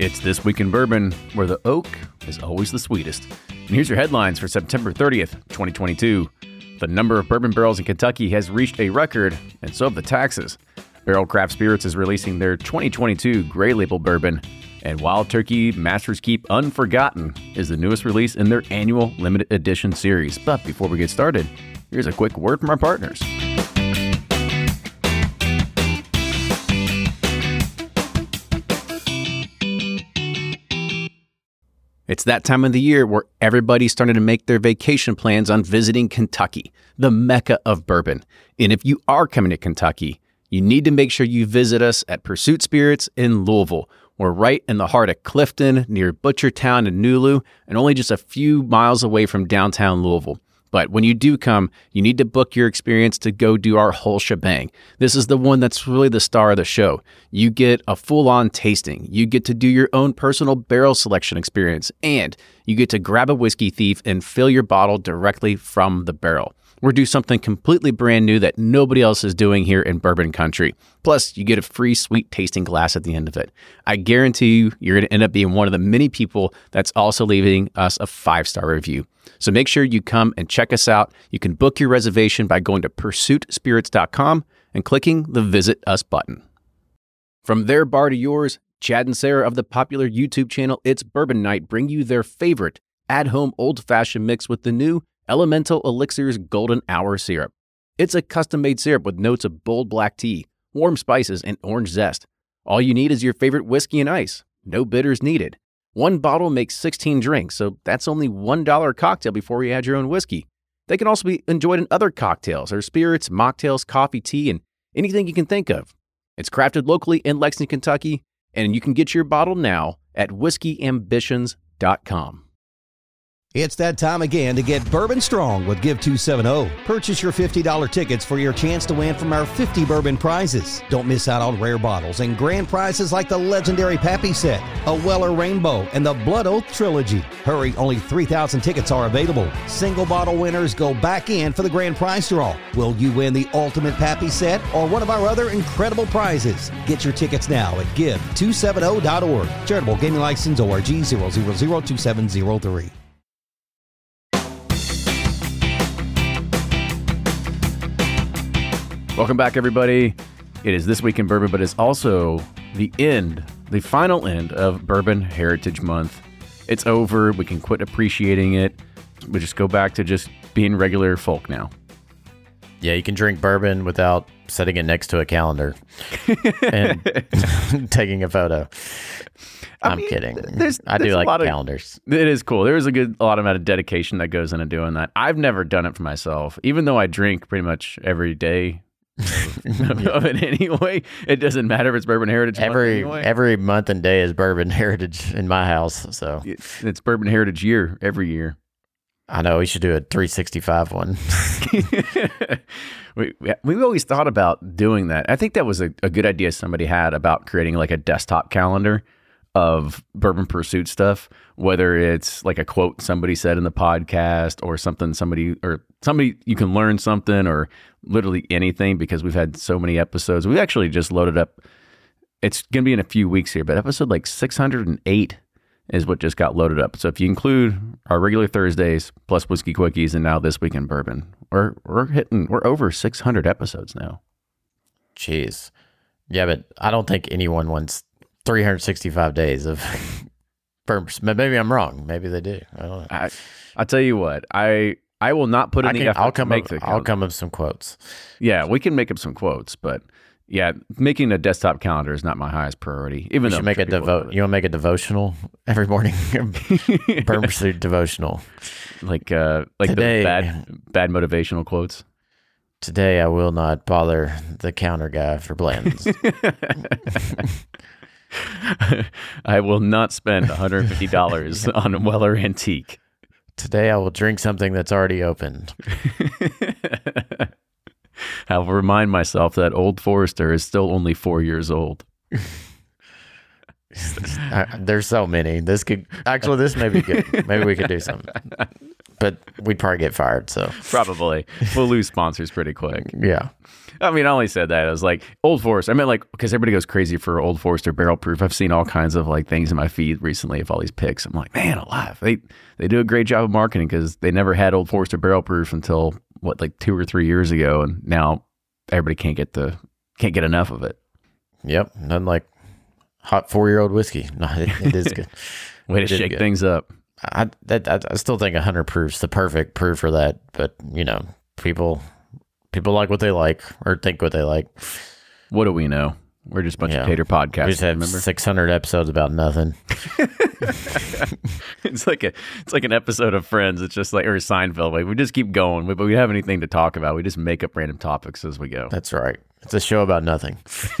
It's This Week in Bourbon, where the oak is always the sweetest. And here's your headlines for September 30th, 2022. The number of bourbon barrels in Kentucky has reached a record, and so have the taxes. Barrel Craft Spirits is releasing their 2022 Gray Label Bourbon, and Wild Turkey Master's Keep Unforgotten is the newest release in their annual limited edition series. But before we get started, here's a quick word from our partners. It's that time of the year where everybody's starting to make their vacation plans on visiting Kentucky, the mecca of bourbon. And if you are coming to Kentucky, you need to make sure you visit us at Pursuit Spirits in Louisville. We're right in the heart of Clifton, near Butchertown and Nulu, and only just a few miles away from downtown Louisville. But when you do come, you need to book your experience to go do our whole shebang. This is the one that's really the star of the show. You get a full-on tasting. You get to do your own personal barrel selection experience. And you get to grab a whiskey thief and fill your bottle directly from the barrel. We're doing something completely brand new that nobody else is doing here in bourbon country. Plus, you get a free sweet tasting glass at the end of it. I guarantee you, you're going to end up being one of the many people that's also leaving us a 5-star review. So make sure you come and check us out. You can book your reservation by going to pursuitspirits.com and clicking the Visit Us button. From their bar to yours, Chad and Sarah of the popular YouTube channel It's Bourbon Night bring you their favorite at-home old-fashioned mix with the new Elemental Elixir's Golden Hour Syrup. It's a custom-made syrup with notes of bold black tea, warm spices, and orange zest. All you need is your favorite whiskey and ice. No bitters needed. One bottle makes 16 drinks, so that's only $1 cocktail before you add your own whiskey. They can also be enjoyed in other cocktails or spirits, mocktails, coffee, tea, and anything you can think of. It's crafted locally in Lexington, Kentucky, and you can get your bottle now at whiskeyambitions.com. It's that time again to get bourbon strong with Give 270. Purchase your $50 tickets for your chance to win from our 50 bourbon prizes. Don't miss out on rare bottles and grand prizes like the legendary Pappy set, a Weller Rainbow, and the Blood Oath Trilogy. Hurry, only 3,000 tickets are available. Single bottle winners go back in for the grand prize draw. Will you win the ultimate Pappy set or one of our other incredible prizes? Get your tickets now at give270.org. Charitable Gaming License ORG 0002703. Welcome back, everybody. It is This Week in Bourbon, but it's also the final end of Bourbon Heritage Month. It's over. We can quit appreciating it. We just go back to just being regular folk now. Yeah, you can drink bourbon without setting it next to a calendar and taking a photo. I'm kidding. I do like calendars. It is cool. There is a lot amount of dedication that goes into doing that. I've never done it for myself, even though I drink pretty much every day. Of it anyway. It doesn't matter if it's Bourbon Heritage Month anyway. Every month and day is Bourbon Heritage in my house. So it's Bourbon Heritage year every year. I know we should do a 365 one. we always thought about doing that. I think that was a good idea somebody had about creating like a desktop calendar of Bourbon Pursuit stuff, whether it's like a quote somebody said in the podcast or something somebody you can learn something or literally anything, because we've had so many episodes. We actually just loaded up, it's going to be in a few weeks here, but episode like 608 is what just got loaded up. So if you include our regular Thursdays plus Whiskey Quickies and now This Week in Bourbon, we're over 600 episodes now. Jeez. Yeah, but I don't think anyone wants 365 days of bourbon. Maybe I'm wrong. Maybe they do. I don't know. I'll tell you what, I will not put in the effort I'll come up with some quotes. Yeah, we can make up some quotes, but yeah, making a desktop calendar is not my highest priority. Even though you want to make a devotional every morning, Bourbon Pursuit devotional, like today, the bad motivational quotes. Today, I will not bother the counter guy for blends. I will not spend $150 on a Weller Antique. Today I will drink something that's already opened. I will remind myself that Old Forester is still only 4 years old. There's so many. This may be good. Maybe we could do something. but we'd probably get fired. So probably we'll lose sponsors pretty quick. Yeah. I mean, I only said that. I was like, Old Forester. I meant like, because everybody goes crazy for Old Forester barrel proof. I've seen all kinds of like things in my feed recently of all these picks. I'm like, man, alive. They do a great job of marketing because they never had Old Forester barrel proof until like 2 or 3 years ago, and now everybody can't get enough of it. Yep, nothing like hot 4-year-old whiskey. No, it is good. Way to shake things up. I still think 100 proof's the perfect proof for that, but people like what they like or think what they like. What do we know? We're just a bunch of tater podcasts. We just have 600 episodes about nothing. It's like an episode of Friends. It's just like, or Seinfeld. Like, we just keep going, but we don't have anything to talk about. We just make up random topics as we go. That's right. It's a show about nothing.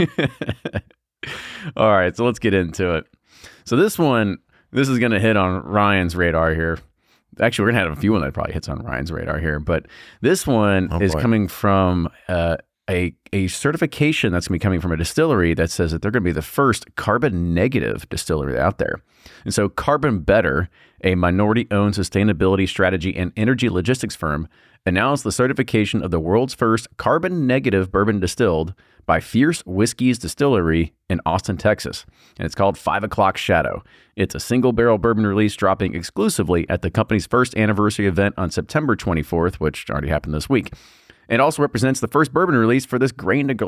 All right, so let's get into it. So this is going to hit on Ryan's radar here. Actually, we're going to have a few one that probably hits on Ryan's radar here, but this one is coming from a certification that's going to be coming from a distillery that says that they're going to be the first carbon negative distillery out there. And so Carbon Better, a minority-owned sustainability strategy and energy logistics firm, announced the certification of the world's first carbon negative bourbon distilled by Fierce Whiskey's Distillery in Austin, Texas. And it's called 5 O'Clock Shadow. It's a single barrel bourbon release dropping exclusively at the company's first anniversary event on September 24th, which already happened this week. It also represents the first bourbon release for this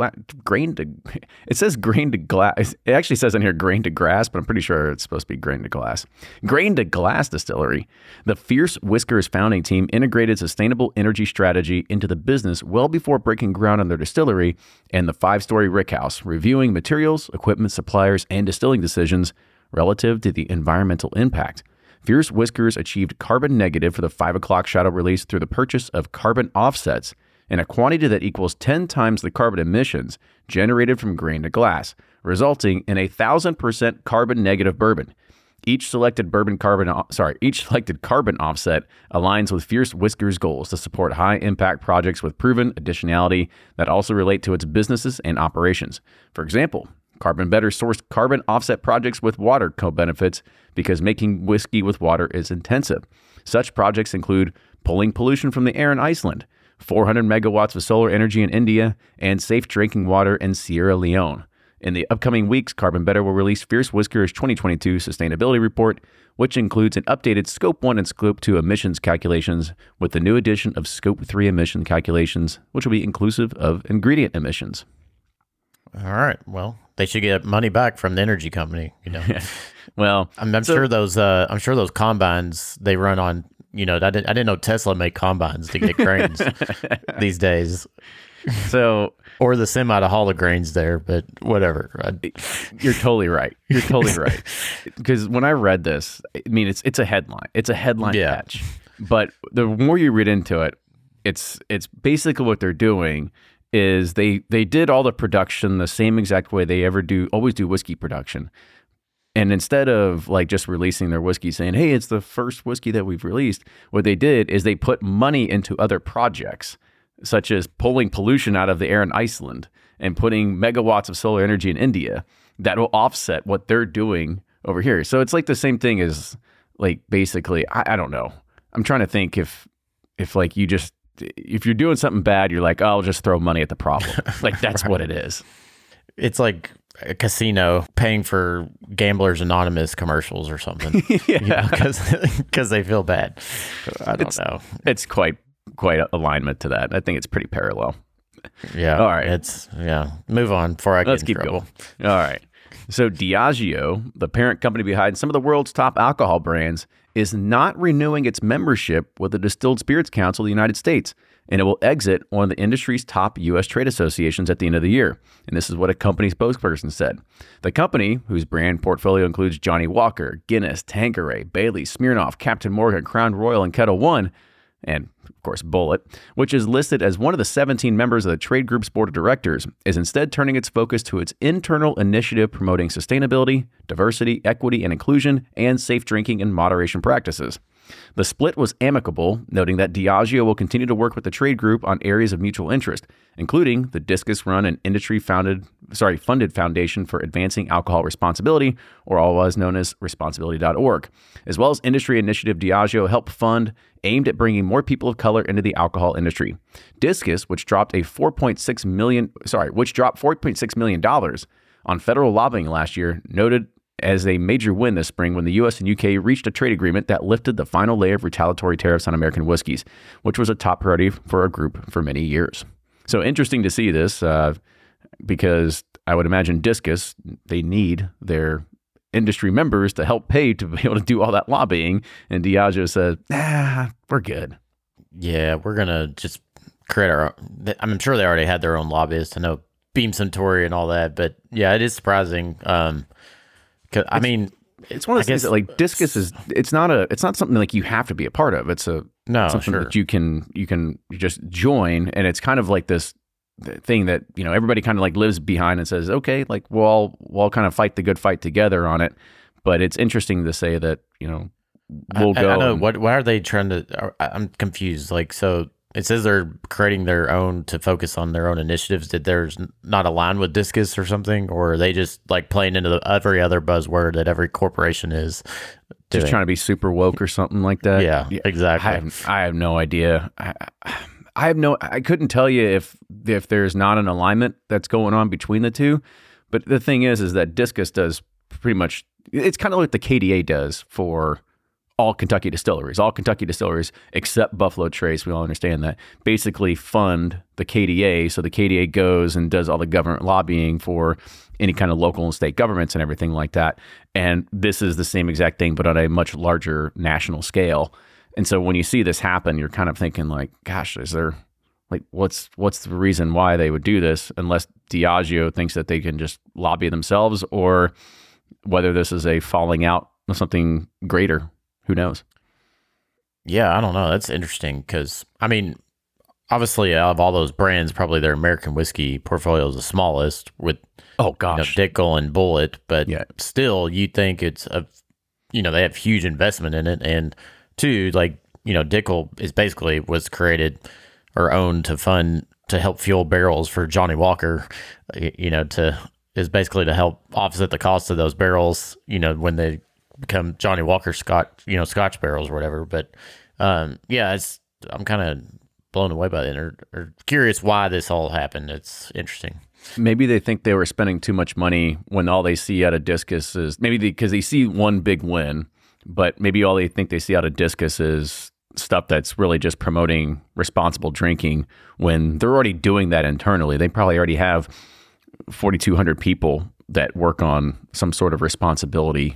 it says grain to glass. It actually says in here grain to grass, but I'm pretty sure it's supposed to be grain to glass. Grain to glass distillery. The Fierce Whiskers founding team integrated sustainable energy strategy into the business well before breaking ground on their distillery and the 5-story rickhouse, reviewing materials, equipment, suppliers, and distilling decisions relative to the environmental impact. Fierce Whiskers achieved carbon negative for the 5 O'Clock Shadow release through the purchase of carbon offsets in a quantity that equals 10 times the carbon emissions generated from grain to glass, resulting in 1,000% carbon negative bourbon. Each selected carbon offset aligns with Fierce Whiskers' goals to support high-impact projects with proven additionality that also relate to its businesses and operations. For example, Carbon Better sourced carbon offset projects with water co-benefits because making whiskey with water is intensive. Such projects include pulling pollution from the air in Iceland, 400 megawatts of solar energy in India, and safe drinking water in Sierra Leone. In the upcoming weeks, Carbon Better will release Fierce Whiskers' 2022 sustainability report, which includes an updated Scope 1 and Scope 2 emissions calculations with the new addition of Scope 3 emission calculations, which will be inclusive of ingredient emissions. All right. Well, they should get money back from the energy company, Well, I'm sure those combines they run on, I didn't know Tesla made combines to get grains these days. So, or the semi to haul the grains there, but whatever. You're totally right. You're totally right. Because when I read this, I mean, it's a headline. It's a headline catch. But the more you read into it, it's basically what they're doing is they did all the production the same exact way they always do whiskey production. And instead of like just releasing their whiskey saying, hey, it's the first whiskey that we've released, what they did is they put money into other projects, such as pulling pollution out of the air in Iceland and putting megawatts of solar energy in India that will offset what they're doing over here. So it's like the same thing as like basically, I don't know. I'm trying to think if like if you're doing something bad, you're like, oh, I'll just throw money at the problem. Like that's right. What it is. It's like a casino paying for Gamblers Anonymous commercials or something. Because they feel bad. I don't know. It's quite alignment to that. I think it's pretty parallel. Yeah. All right. Move on before I get in trouble. Going. All right. So Diageo, the parent company behind some of the world's top alcohol brands, is not renewing its membership with the Distilled Spirits Council of the United States, and it will exit one of the industry's top U.S. trade associations at the end of the year. And this is what a company spokesperson said. The company, whose brand portfolio includes Johnnie Walker, Guinness, Tanqueray, Bailey, Smirnoff, Captain Morgan, Crown Royal, and Ketel One, and of course Bulleit, which is listed as one of the 17 members of the trade group's board of directors, is instead turning its focus to its internal initiative promoting sustainability, diversity, equity and inclusion, and safe drinking and moderation practices. The split was amicable, noting that Diageo will continue to work with the trade group on areas of mutual interest, including the Discus run and funded Foundation for Advancing Alcohol Responsibility, or otherwise known as responsibility.org, as well as industry initiative Diageo helped fund aimed at bringing more people of color into the alcohol industry. Discus, which dropped $4.6 million on federal lobbying last year, noted as a major win this spring when the U.S. and U.K. reached a trade agreement that lifted the final layer of retaliatory tariffs on American whiskeys, which was a top priority for our group for many years. So interesting to see this because I would imagine Discus, they need their industry members to help pay to be able to do all that lobbying. And Diageo says, we're good. Yeah, we're going to just create our own. I'm sure they already had their own lobbyists. I know Beam Suntory and all that. But yeah, it is surprising. I mean, it's one of those things that like Discus is. It's not something like you have to be a part of. It's something that you can just join, and it's kind of like this thing that everybody kind of like lives behind and says, okay, like we'll all kind of fight the good fight together on it. But it's interesting to say that we'll go. I know. Why are they trying to? I'm confused. Like, so it says they're creating their own to focus on their own initiatives. Did theirs not align with Discus or something? Or are they just like playing into every other buzzword that every corporation is doing? Just trying to be super woke or something like that? Yeah, exactly. I have no idea. I couldn't tell you if there's not an alignment that's going on between the two. But the thing is that Discus does pretty much, it's kind of like the KDA does for all Kentucky distilleries. All Kentucky distilleries, except Buffalo Trace, we all understand that, basically fund the KDA. So the KDA goes and does all the government lobbying for any kind of local and state governments and everything like that. And this is the same exact thing, but on a much larger national scale. And so when you see this happen, you're kind of thinking like, gosh, is there like, what's the reason why they would do this unless Diageo thinks that they can just lobby themselves, or whether this is a falling out of something greater. Who knows? Yeah, I don't know. That's interesting because, I mean, obviously out of all those brands, probably their American whiskey portfolio is the smallest with, Dickel and Bulleit. But still, you think it's they have huge investment in it. And two, like, Dickel was created or owned to help fuel barrels for Johnnie Walker, is basically to help offset the cost of those barrels, when they become Johnnie Walker Scotch barrels or whatever. But I'm kind of blown away by it, or curious why this all happened. It's interesting. Maybe they think they were spending too much money when all they see out of Discus is because they see one big win, but maybe all they think they see out of Discus is stuff that's really just promoting responsible drinking when they're already doing that internally. They probably already have 4,200 people that work on some sort of responsibility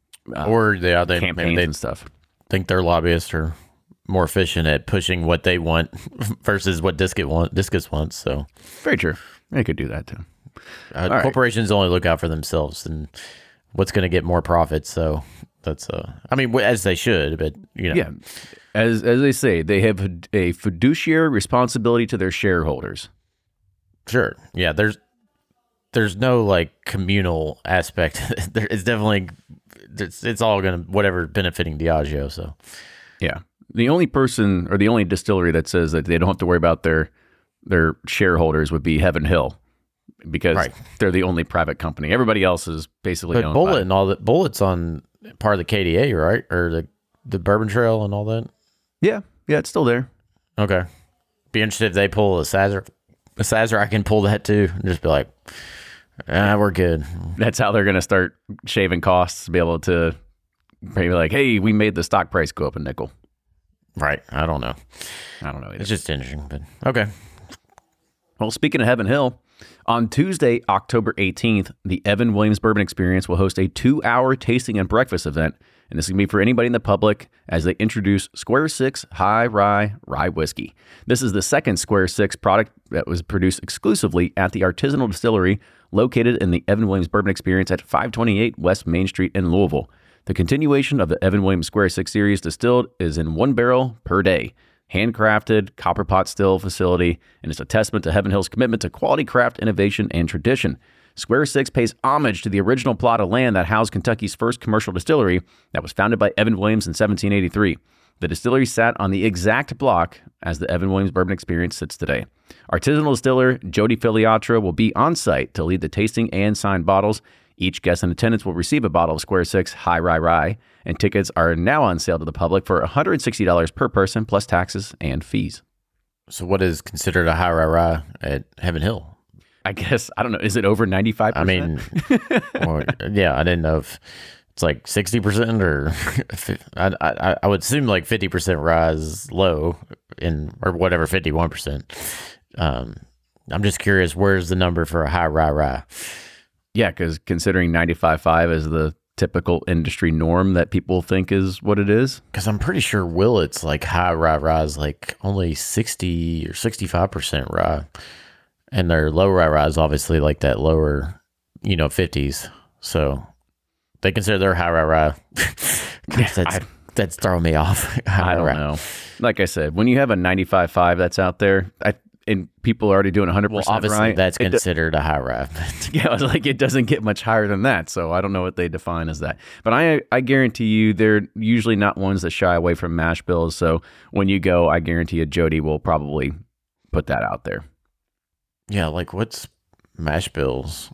they campaigns and stuff. Think their lobbyists are more efficient at pushing what they want versus what Discus wants. So very true. They could do that too. Corporations only look out for themselves and what's going to get more profits. So that's as they should. But yeah, as they say, they have a fiduciary responsibility to their shareholders. Sure. Yeah. There's no like communal aspect. It's definitely. It's all going to whatever benefiting Diageo. So, yeah, the only person or the only distillery that says that they don't have to worry about their shareholders would be Heaven Hill, because they're the only private company. Everybody else is basically owned Bulleit and all that. Bulleit's on part of the KDA, right? Or the Bourbon Trail and all that. Yeah, it's still there. Okay, be interested if they pull a Sazerac. I can pull that too, and just be like. We're good. That's how they're going to start shaving costs to be able to maybe like, hey, we made the stock price go up a nickel. Right. I don't know either. It's just interesting, but okay. Well, speaking of Heaven Hill, on Tuesday, October 18th, the Evan Williams Bourbon Experience will host a 2-hour tasting and breakfast event. And this is going to be for anybody in the public as they introduce Square Six High Rye Whiskey. This is the second Square Six product that was produced exclusively at the artisanal distillery located in the Evan Williams Bourbon Experience at 528 West Main Street in Louisville. The continuation of the Evan Williams Square Six series distilled is in 1 barrel per day. Handcrafted, copper pot still facility, and it's a testament to Heaven Hill's commitment to quality craft, innovation, and tradition. Square Six pays homage to the original plot of land that housed Kentucky's first commercial distillery that was founded by Evan Williams in 1783. The distillery sat on the exact block as the Evan Williams Bourbon Experience sits today. Artisanal distiller Jody Filiatra will be on site to lead the tasting and sign bottles. Each guest in attendance will receive a bottle of Square Six High Rye, and tickets are now on sale to the public for $160 per person plus taxes and fees. So what is considered a High Rye at Heaven Hill? I guess, I don't know, is it over 95%? I mean, I didn't know if it's like 60% or I would assume like 50% rye is low or whatever, 51%. I'm just curious, where's the number for a High Rye? Yeah, because considering 95.5 is the typical industry norm that people think is what it is. Because I'm pretty sure Willett's like High Rye is like only 60 or 65% rye. And their low rye is obviously like that lower, 50s. So they consider their High rye. That's throwing me off. I don't know. Like I said, when you have a 95.5 that's out there, and people are already doing 100% well, obviously rye, that's considered a high rye. Yeah, I was like, it doesn't get much higher than that. So I don't know what they define as that. But I guarantee you, they're usually not ones that shy away from mash bills. So when you go, I guarantee you, Jody will probably put that out there. Yeah, like what's mash bills?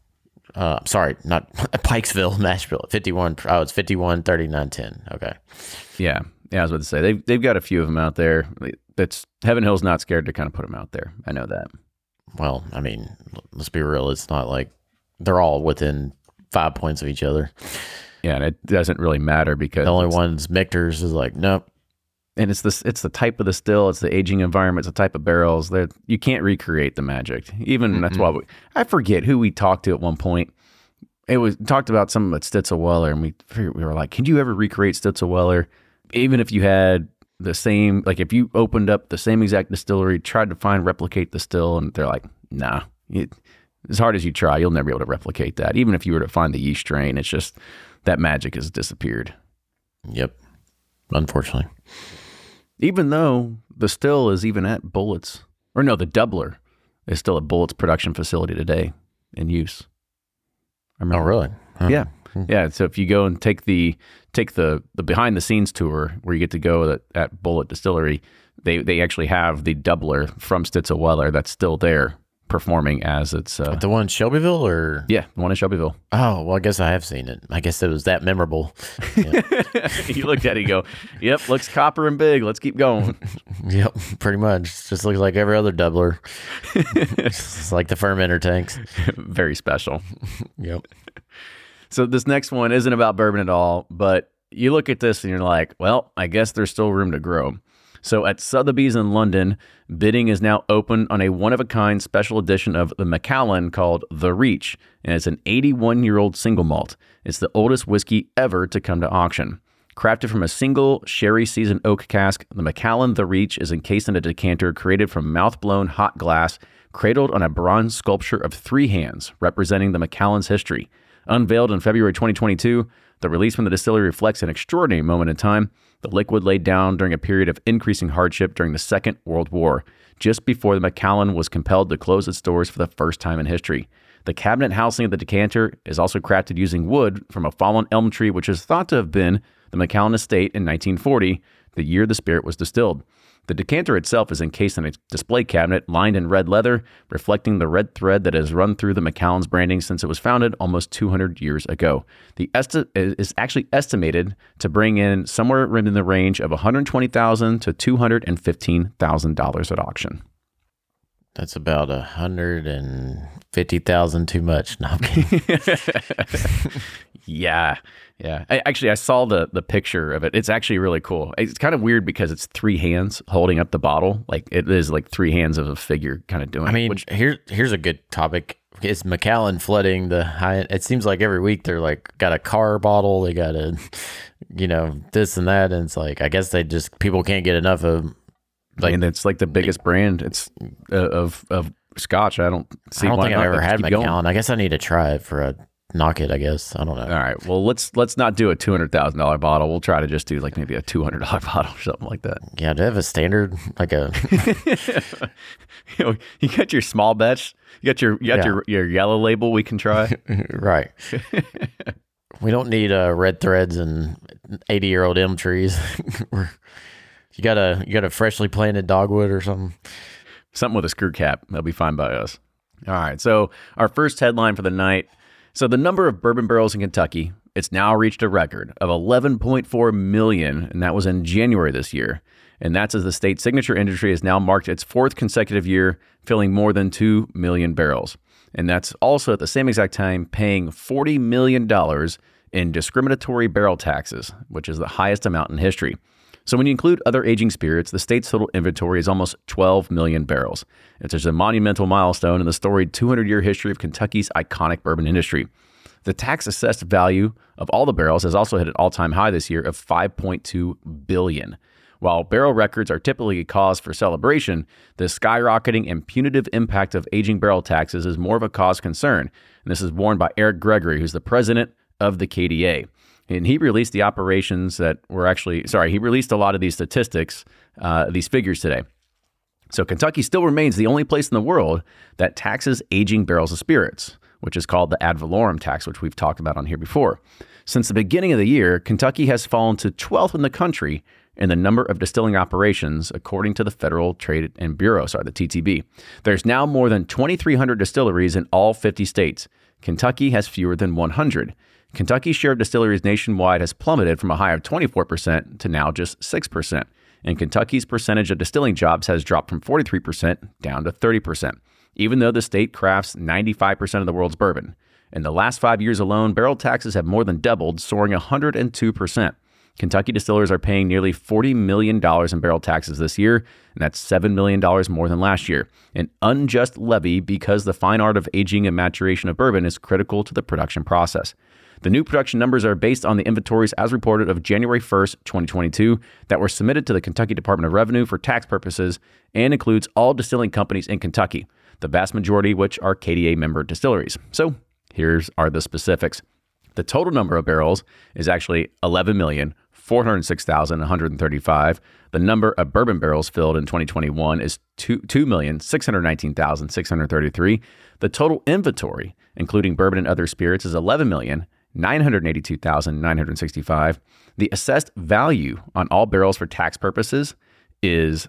Sorry, not Pikesville mash bill. 51. Oh, it's 51, 39, 10. Okay. Yeah, I was about to say they've got a few of them out there. That's Heaven Hill's not scared to kind of put them out there. I know that. Well, I mean, let's be real. It's not like they're all within 5 points of each other. Yeah, and it doesn't really matter because the only one's Michter's is like, nope. And it's the type of the still, it's the aging environment, it's the type of barrels. You can't recreate the magic. Even that's why I forget who we talked to at one point. It was talked about something at Stitzel Weller, and we were like, "Can you ever recreate Stitzel Weller? Even if you had the same, like if you opened up the same exact distillery, tried to replicate the still," and they're like, "Nah, as hard as you try, you'll never be able to replicate that. Even if you were to find the yeast strain, it's just that magic has disappeared." Yep, unfortunately. Even though the still is even at Bulleit's, or no, the Doubler is still at Bulleit's production facility today in use. Oh, really? Huh. Yeah. So if you go and take the behind the scenes tour where you get to go at Bulleit Distillery, they actually have the Doubler from Stitzel Weller that's still there performing as it's the one in Shelbyville, or the one in Shelbyville. Oh, well, I guess I have seen it. I guess it was that memorable. Yeah. You looked at it, you go, "Yep, looks copper and big. Let's keep going." Yep, pretty much. It just looks like every other Doubler. It's like the fermenter tanks. Very special. Yep. So this next one isn't about bourbon at all, but you look at this and you're like, well, I guess there's still room to grow. So at Sotheby's in London, bidding is now open on a one-of-a-kind special edition of the Macallan called The Reach, and it's an 81-year-old single malt. It's the oldest whiskey ever to come to auction. Crafted from a single sherry-seasoned oak cask, the Macallan The Reach is encased in a decanter created from mouth-blown hot glass, cradled on a bronze sculpture of 3 hands, representing the Macallan's history. Unveiled in February 2022, the release from the distillery reflects an extraordinary moment in time. The liquid laid down during a period of increasing hardship during the Second World War, just before the Macallan was compelled to close its doors for the first time in history. The cabinet housing of the decanter is also crafted using wood from a fallen elm tree, which is thought to have been the Macallan estate in 1940, the year the spirit was distilled. The decanter itself is encased in a display cabinet lined in red leather, reflecting the red thread that has run through the Macallan's branding since it was founded almost 200 years ago. The is actually estimated to bring in somewhere in the range of $120,000 to $215,000 at auction. That's about $150,000 too much. No, I'm kidding. Yeah. I saw the picture of it. It's actually really cool. It's kind of weird because it's 3 hands holding up the bottle. Like it is like 3 hands of a figure kind of doing it. I mean, here's a good topic. Is Macallan flooding the high end? It seems like every week they're like got a car bottle. They got a, this and that. And it's like, I guess people can't get enough of. Like, and it's like the biggest brand. It's of Scotch. I don't think I've ever had Macallan. I guess I need to try it for knock it, I guess. I don't know. All right. Well, let's not do a $200,000 bottle. We'll try to just do like maybe a $200 bottle or something like that. Yeah, do they have a standard like a? You got your small batch. You got your yellow label. We can try. Right. We don't need red threads and 80-year-old elm trees. You got a freshly planted dogwood or something. Something with a screw cap. That'll be fine by us. All right. So our first headline for the night. So the number of bourbon barrels in Kentucky, it's now reached a record of 11.4 million, and that was in January this year. And that's as the state's signature industry has now marked its fourth consecutive year, filling more than 2 million barrels. And that's also at the same exact time paying $40 million in discriminatory barrel taxes, which is the highest amount in history. So when you include other aging spirits, the state's total inventory is almost 12 million barrels. It's a monumental milestone in the storied 200-year history of Kentucky's iconic bourbon industry. The tax-assessed value of all the barrels has also hit an all-time high this year of $5.2 billion. While barrel records are typically a cause for celebration, the skyrocketing and punitive impact of aging barrel taxes is more of a cause concern. And this is warned by Eric Gregory, who's the president of the KDA. And he released he released a lot of these statistics, these figures today. So Kentucky still remains the only place in the world that taxes aging barrels of spirits, which is called the ad valorem tax, which we've talked about on here before. Since the beginning of the year, Kentucky has fallen to 12th in the country in the number of distilling operations, according to the Federal Trade and Bureau, the TTB. There's now more than 2,300 distilleries in all 50 states. Kentucky has fewer than 100. Kentucky's share of distilleries nationwide has plummeted from a high of 24% to now just 6%. And Kentucky's percentage of distilling jobs has dropped from 43% down to 30%, even though the state crafts 95% of the world's bourbon. In the last 5 years alone, barrel taxes have more than doubled, soaring 102%. Kentucky distillers are paying nearly $40 million in barrel taxes this year, and that's $7 million more than last year. An unjust levy because the fine art of aging and maturation of bourbon is critical to the production process. The new production numbers are based on the inventories as reported of January 1st, 2022, that were submitted to the Kentucky Department of Revenue for tax purposes and includes all distilling companies in Kentucky, the vast majority of which are KDA member distilleries. So here's are the specifics. The total number of barrels is actually 11,406,135. The number of bourbon barrels filled in 2021 is 2,619,633. The total inventory, including bourbon and other spirits, is 11,982,965. The assessed value on all barrels for tax purposes is,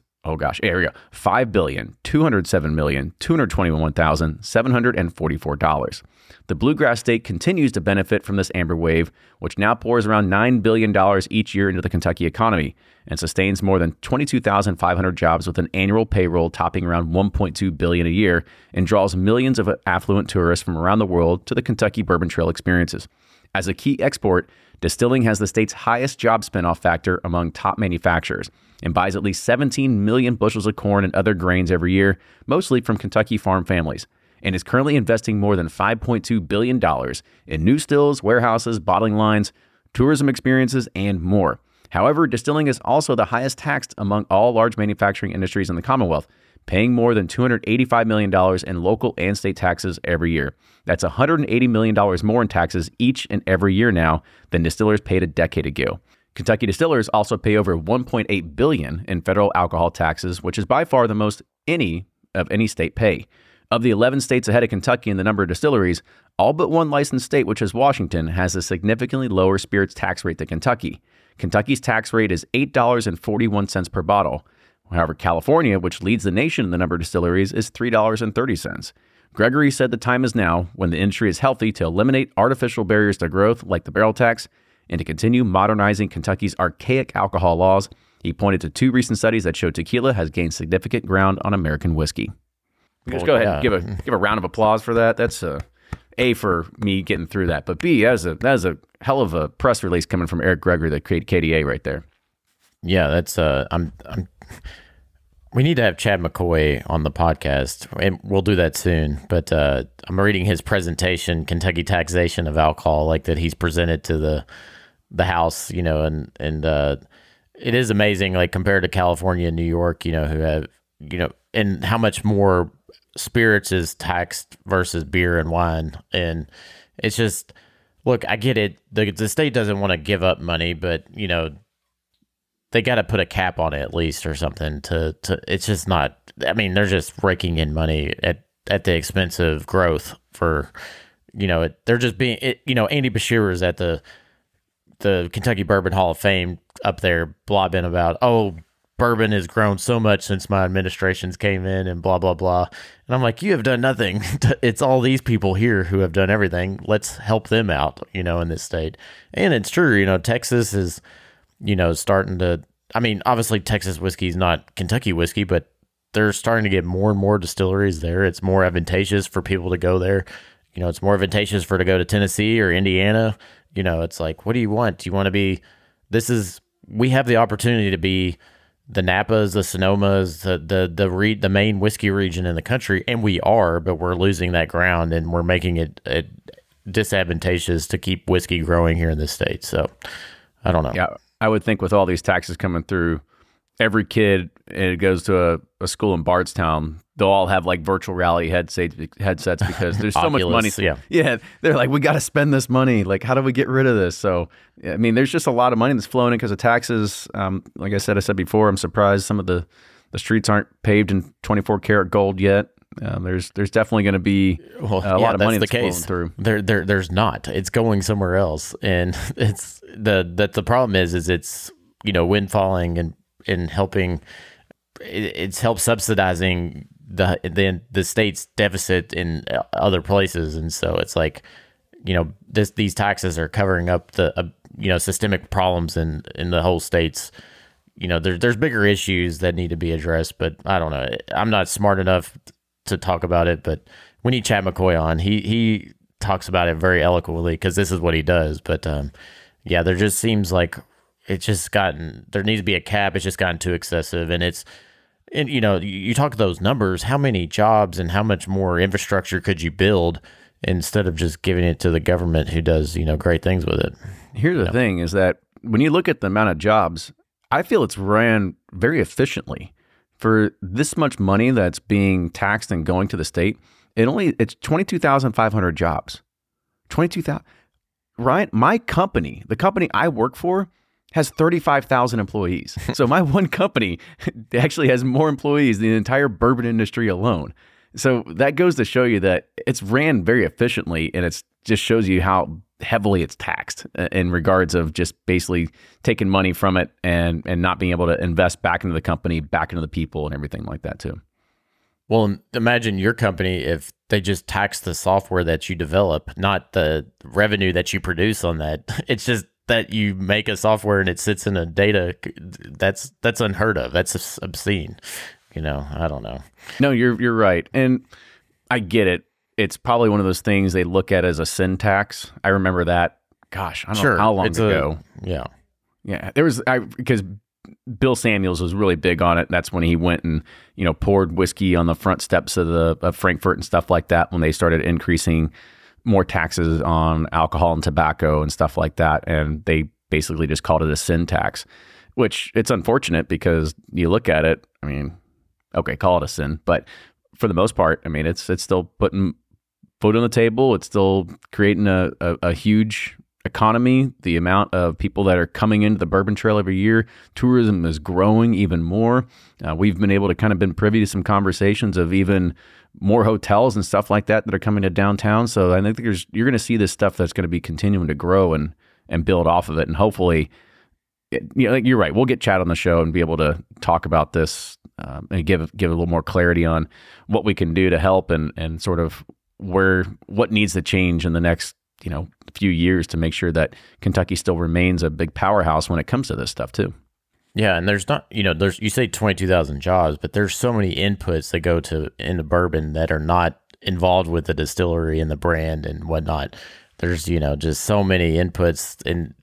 $5,207,221,744. The Bluegrass State continues to benefit from this amber wave, which now pours around $9 billion each year into the Kentucky economy and sustains more than 22,500 jobs with an annual payroll topping around $1.2 billion a year and draws millions of affluent tourists from around the world to the Kentucky Bourbon Trail experiences. As a key export, distilling has the state's highest job spinoff factor among top manufacturers and buys at least 17 million bushels of corn and other grains every year, mostly from Kentucky farm families, and is currently investing more than $5.2 billion in new stills, warehouses, bottling lines, tourism experiences, and more. However, distilling is also the highest taxed among all large manufacturing industries in the Commonwealth, paying more than $285 million in local and state taxes every year. That's $180 million more in taxes each and every year now than distillers paid a decade ago. Kentucky distillers also pay over $1.8 billion in federal alcohol taxes, which is by far the most any state pay. Of the 11 states ahead of Kentucky in the number of distilleries, all but one licensed state, which is Washington, has a significantly lower spirits tax rate than Kentucky. Kentucky's tax rate is $8.41 per bottle. However, California, which leads the nation in the number of distilleries, is $3.30. Gregory said the time is now, when the industry is healthy, to eliminate artificial barriers to growth like the barrel tax and to continue modernizing Kentucky's archaic alcohol laws. He pointed to 2 recent studies that show tequila has gained significant ground on American whiskey. Just go ahead and give a round of applause for that. That's A for me getting through that, but B, that is a hell of a press release coming from Eric Gregory, the KDA, right there. Yeah, that's we need to have Chad McCoy on the podcast, and we'll do that soon. But I'm reading his presentation, Kentucky Taxation of Alcohol, like that he's presented to the House, and it is amazing, like compared to California and New York, who have, and how much more spirits is taxed versus beer and wine. And, it's just, look, I get it. The state doesn't want to give up money, but they got to put a cap on it at least or something to it's just not, I mean, they're just raking in money at the expense of growth for, they're just being, Andy Beshear is at the Kentucky Bourbon Hall of Fame up there blabbing about, oh, bourbon has grown so much since my administrations came in and blah, blah, blah. And I'm like, you have done nothing. It's all these people here who have done everything. Let's help them out, in this state. And it's true, Texas is, starting to, I mean, obviously Texas whiskey is not Kentucky whiskey, but they're starting to get more and more distilleries there. It's more advantageous for people to go there. It's more advantageous to go to Tennessee or Indiana. It's like, what do you want? Do you want to be, we have the opportunity to be the Napas, the Sonomas, the main whiskey region in the country, and we are, but we're losing that ground and we're making it disadvantageous to keep whiskey growing here in this state. So I don't know. Yeah, I would think with all these taxes coming through, every kid it goes to a school in Bardstown, they'll all have like virtual reality headsets because there's so much money. Yeah, they're like, we got to spend this money. Like, how do we get rid of this? So, I mean, there's just a lot of money that's flowing in because of taxes. Like I said before, I'm surprised some of the streets aren't paved in 24 karat gold yet. There's definitely going to be a lot of money that's flowing through. There's not. It's going somewhere else, and it's the problem is it's windfalling and helping. It's helped subsidizing the state's deficit in other places, and so it's like these taxes are covering up the systemic problems in the whole states. There's bigger issues that need to be addressed, but I don't know. I'm not smart enough to talk about it, but we need Chad McCoy on. He talks about it very eloquently because this is what he does. But there just seems like it's just there needs to be a cap. It's just gotten too excessive, and you talk those numbers, how many jobs and how much more infrastructure could you build instead of just giving it to the government who does, great things with it? Here's the thing is that when you look at the amount of jobs, I feel it's ran very efficiently. For this much money that's being taxed and going to the state, it's 22,500 jobs. 22,000. Ryan, my company, the company I work for, has 35,000 employees. So my one company actually has more employees than the entire bourbon industry alone. So that goes to show you that it's ran very efficiently, and it's just shows you how heavily it's taxed in regards of just basically taking money from it and not being able to invest back into the company, back into the people and everything like that too. Well, imagine your company if they just tax the software that you develop, not the revenue that you produce on that. It's just that you make a software and it sits in a data. That's unheard of. That's obscene. I don't know. No, you're right. And I get it. It's probably one of those things they look at as a sin tax. I remember that. Gosh, I don't know how long ago. Yeah. There was because Bill Samuels was really big on it. That's when he went and poured whiskey on the front steps of Frankfurt and stuff like that when they started increasing more taxes on alcohol and tobacco and stuff like that. And they basically just called it a sin tax, which it's unfortunate because you look at it. I mean, okay, call it a sin, but for the most part, I mean, it's still putting food on the table. It's still creating a huge economy. The amount of people that are coming into the Bourbon Trail every year, tourism is growing even more. We've been able to been privy to some conversations of even more hotels and stuff like that are coming to downtown. So I think you're going to see this stuff that's going to be continuing to grow and build off of it. And hopefully, you're right. We'll get Chad on the show and be able to talk about this and give a little more clarity on what we can do to help and sort of what needs to change in the next few years to make sure that Kentucky still remains a big powerhouse when it comes to this stuff too. Yeah, and there's not, you say 22,000 jobs, but there's so many inputs that go into bourbon that are not involved with the distillery and the brand and whatnot. There's, just so many inputs and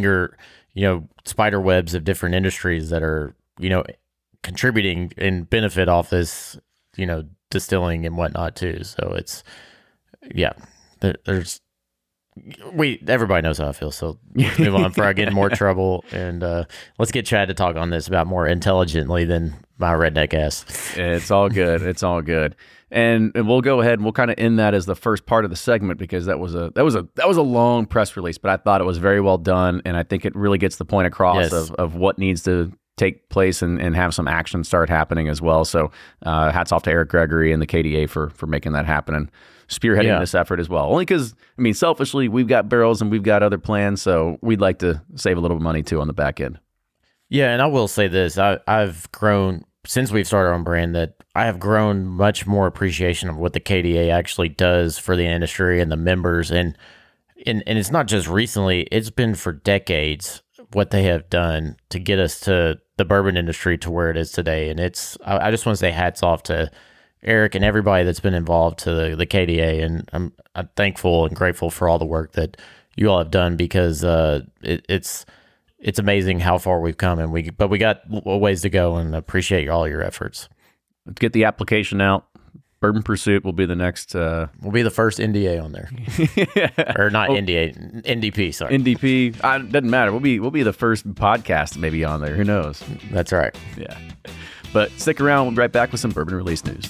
spider webs of different industries that are, contributing and benefit off this, distilling and whatnot too. So it's, there's Everybody knows how I feel, so let's move on before I get in more trouble. And let's get Chad to talk on this about more intelligently than my redneck ass. It's all good. It's all good. And we'll go ahead and we'll kind of end that as the first part of the segment, because that was a long press release, but I thought it was very well done, and I think it really gets the point across of what needs to take place and have some action start happening as well. So hats off to Eric Gregory and the KDA for making that happen and spearheading this effort as well. Only because, I mean, selfishly, we've got barrels and we've got other plans, so we'd like to save a little money too on the back end. Yeah, and I will say this. I've grown, since we've started on brand, that I have grown much more appreciation of what the KDA actually does for the industry and the members. And it's not just recently, it's been for decades what they have done to get us to the bourbon industry to where it is today. And I just want to say hats off to Eric and everybody that's been involved to the KDA. And I'm thankful and grateful for all the work that you all have done, because it's amazing how far we've come, and we got a ways to go, and appreciate all your efforts. Let's get the application out. Bourbon Pursuit will be the next. We'll be the first NDA on there, or not NDA, NDP. Sorry, NDP. Doesn't matter. We'll be the first podcast maybe on there. Who knows? That's right. Yeah, but stick around. We'll be right back with some bourbon release news.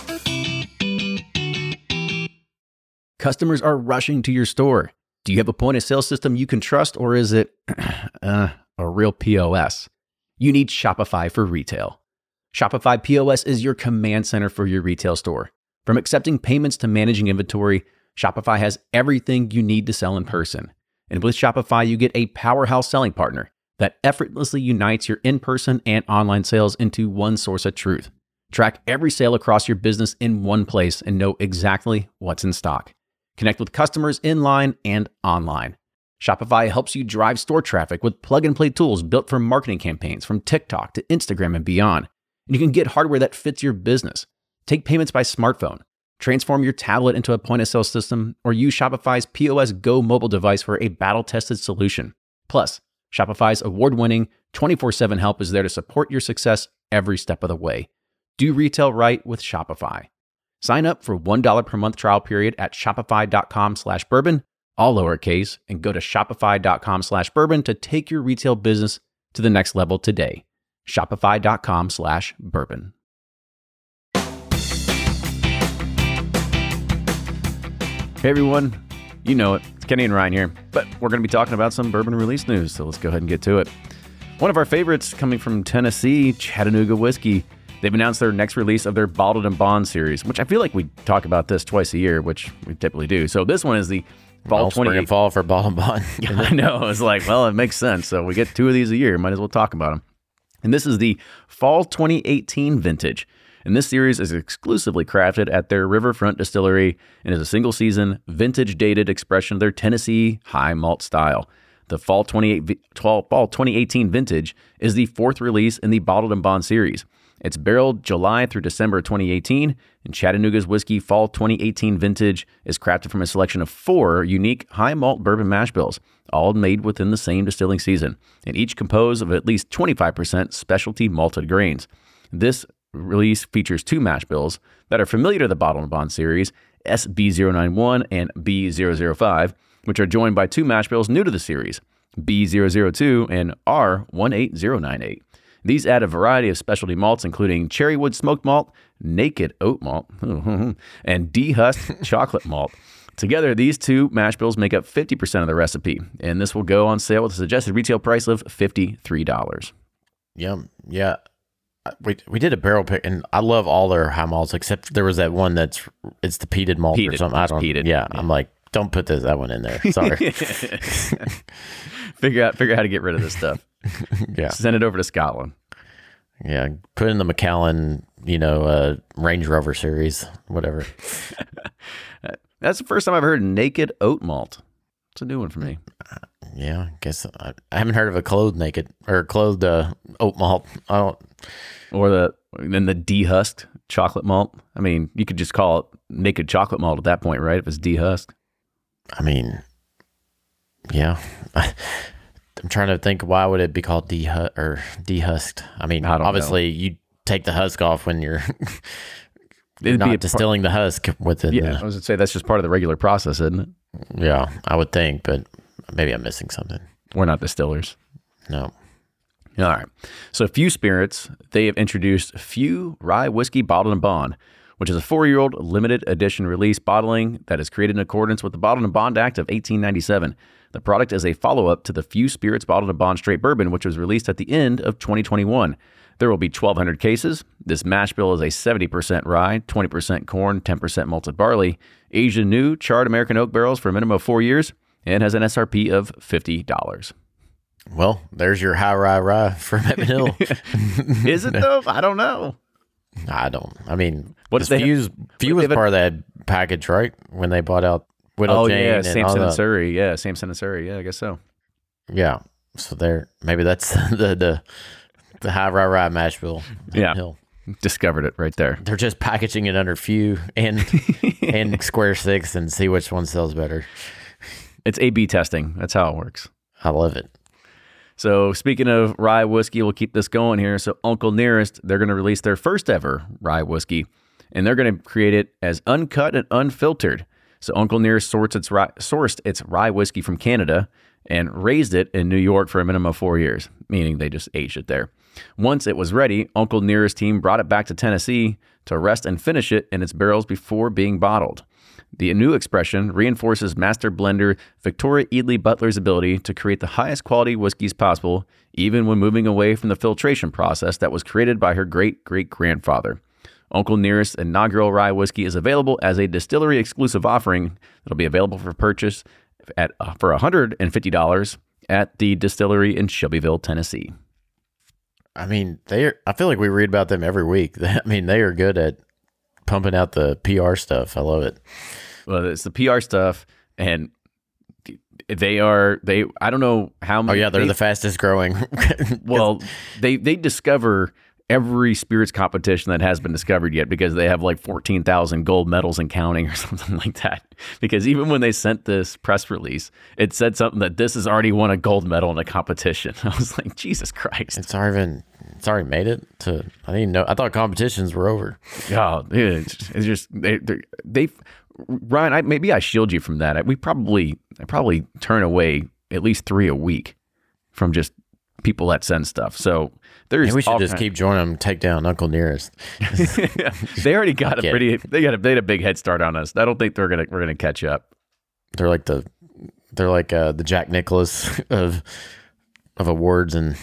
Customers are rushing to your store. Do you have a point of sale system you can trust, or is it a real POS? You need Shopify for retail. Shopify POS is your command center for your retail store. From accepting payments to managing inventory, Shopify has everything you need to sell in person. And with Shopify, you get a powerhouse selling partner that effortlessly unites your in-person and online sales into one source of truth. Track every sale across your business in one place and know exactly what's in stock. Connect with customers in line and online. Shopify helps you drive store traffic with plug-and-play tools built for marketing campaigns from TikTok to Instagram and beyond. And you can get hardware that fits your business. Take payments by smartphone, transform your tablet into a point-of-sale system, or use Shopify's POS Go mobile device for a battle-tested solution. Plus, Shopify's award-winning 24/7 help is there to support your success every step of the way. Do retail right with Shopify. Sign up for $1 per month trial period at shopify.com/bourbon, all lowercase, and go to shopify.com/bourbon to take your retail business to the next level today. Shopify.com/bourbon. Hey everyone, you know it. It's Kenny and Ryan here, but we're going to be talking about some bourbon release news, so let's go ahead and get to it. One of our favorites coming from Tennessee, Chattanooga Whiskey. They've announced their next release of their Bottled and Bond series, which I feel like we talk about this twice a year, which we typically do. So this one is the Fall 20 spring and fall for Bottled and Bond. Yeah, I know. It's like, well, it makes sense. So we get 2 of these a year. Might as well talk about them. And this is the Fall 2018 vintage. And this series is exclusively crafted at their Riverfront Distillery and is a single-season, vintage-dated expression of their Tennessee high malt style. The Fall 2018 vintage is the 4th release in the Bottled and Bond series. It's barreled July through December 2018, and Chattanooga's Whiskey Fall 2018 vintage is crafted from a selection of 4 unique high malt bourbon mash bills, all made within the same distilling season, and each composed of at least 25% specialty malted grains. This release features 2 mash bills that are familiar to the Bottled and Bond series, SB091 and B005, which are joined by 2 mash bills new to the series, B002 and R18098. These add a variety of specialty malts, including Cherrywood Smoked Malt, Naked Oat Malt, and Dehusked Chocolate Malt. Together, these 2 mash bills make up 50% of the recipe, and this will go on sale with a suggested retail price of $53. Yeah. We did a barrel pick, and I love all their high malts, except there was that one it's the peated malt or something. I don't. Peated. Yeah, I'm like, don't put that one in there. Sorry. Figure out how to get rid of this stuff. Yeah. Send it over to Scotland. Yeah. Put in the Macallan, Range Rover series, whatever. That's the first time I've heard Naked Oat Malt. It's a new one for me. Yeah. I guess I haven't heard of a clothed oat malt. I don't. Or the dehusked chocolate malt. I mean, you could just call it Naked Chocolate Malt at that point, right? If it's dehusked. I mean, yeah. I'm trying to think, why would it be called dehusked? I mean, obviously you take the husk off when you're not distilling the husk within. Yeah, I was going to say that's just part of the regular process, isn't it? Yeah, I would think, but maybe I'm missing something. We're not distillers. No. All right. So Few Spirits, they have introduced Few Rye Whiskey Bottled and Bond, which is a 4-year-old limited edition release bottling that is created in accordance with the Bottled and Bond Act of 1897. The product is a follow-up to the Few Spirits Bottled and Bond Straight Bourbon, which was released at the end of 2021. There will be 1,200 cases. This mash bill is a 70% rye, 20% corn, 10% malted barley, aged in new charred American oak barrels for a minimum of 4 years, and has an SRP of $50. Well, there's your high rye from Edmund Hill. Is it though? I don't know. I mean, what if Few was part of that package, right? When they bought out Widow Jane. Yeah, Samson and Surrey. Yeah, Samson and Surrey. Yeah, I guess so. Yeah. So maybe that's the high rye mash bill. Yeah. Hill. Discovered it right there. They're just packaging it under Few and Square Six and see which one sells better. It's A/B testing. That's how it works. I love it. So speaking of rye whiskey, we'll keep this going here. So Uncle Nearest, they're going to release their first ever rye whiskey, and they're going to create it as uncut and unfiltered. So Uncle Nearest sourced its rye whiskey from Canada and raised it in New York for a minimum of 4 years, meaning they just aged it there. Once it was ready, Uncle Nearest team brought it back to Tennessee to rest and finish it in its barrels before being bottled. The new expression reinforces master blender Victoria Eadley Butler's ability to create the highest quality whiskeys possible, even when moving away from the filtration process that was created by her great-great-grandfather. Uncle Nearest's inaugural rye whiskey is available as a distillery exclusive offering that'll be available for purchase for $150 at the distillery in Shelbyville, Tennessee. I mean, I feel like we read about them every week. I mean, they are good at pumping out the PR stuff. I love it. Well, it's the PR stuff, and I don't know how many. Oh yeah, they're the fastest growing. Well, they discover every spirits competition that has been discovered yet, because they have like 14,000 gold medals and counting or something like that. Because even when they sent this press release, it said something that this has already won a gold medal in a competition. I was like, Jesus Christ. It's already made it to, I didn't know. I thought competitions were over. Oh, it's just, Ryan, maybe I shield you from that. I probably turn away at least 3 a week from just people that send stuff. So we should just keep joining them, take down Uncle Nearest. They already got they had a big head start on us. I don't think we're gonna catch up. They're like the Jack Nicklaus of awards, and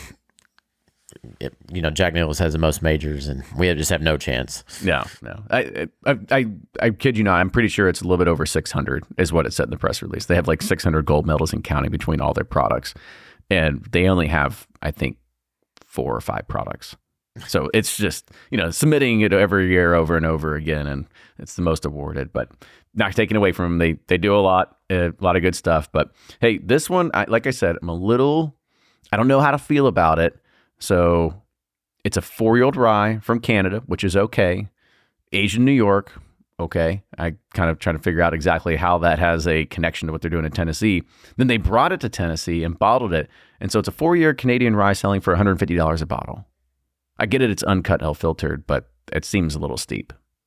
Jack Nicklaus has the most majors, and we just have no chance. No. I kid you not. I'm pretty sure it's a little bit over 600 is what it said in the press release. They have like 600 gold medals and counting between all their products, and they only have, I think, 4 or 5 products. So it's just, submitting it every year over and over again, and it's the most awarded, but not taken away from them. They do a lot of good stuff. But hey, this one, like I said, I don't know how to feel about it. So it's a 4-year-old rye from Canada, which is okay. Aged in New York, okay. I kind of trying to figure out exactly how that has a connection to what they're doing in Tennessee. Then they brought it to Tennessee and bottled it. And so it's a 4-year Canadian rye selling for $150 a bottle. I get it, it's uncut and filtered, but it seems a little steep.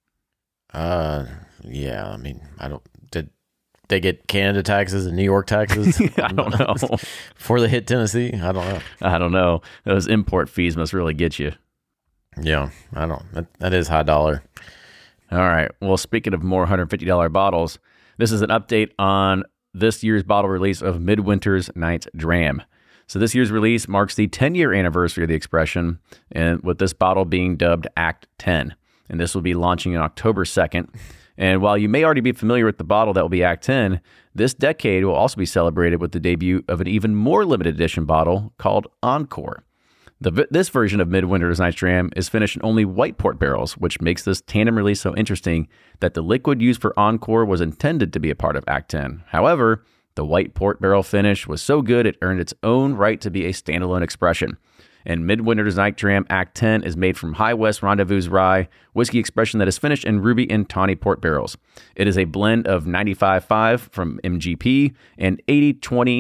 Yeah, I mean, did they get Canada taxes and New York taxes? I don't know. Before they hit Tennessee? I don't know. Those import fees must really get you. Yeah, that is high dollar. All right. Well, speaking of more $150 bottles, this is an update on this year's bottle release of Midwinter's Night's Dram. So this year's release marks the 10-year anniversary of the expression, and with this bottle being dubbed Act 10. And this will be launching on October 2nd. And while you may already be familiar with the bottle that will be Act 10, this decade will also be celebrated with the debut of an even more limited edition bottle called Encore. This version of Midwinter's Night's Dram is finished in only white port barrels, which makes this tandem release so interesting that the liquid used for Encore was intended to be a part of Act 10. However, the white port barrel finish was so good it earned its own right to be a standalone expression. And Midwinter's Night's Dram Act 10 is made from High West Rendezvous rye whiskey expression that is finished in ruby and tawny port barrels. It is a blend of 95.5 from MGP and 80-20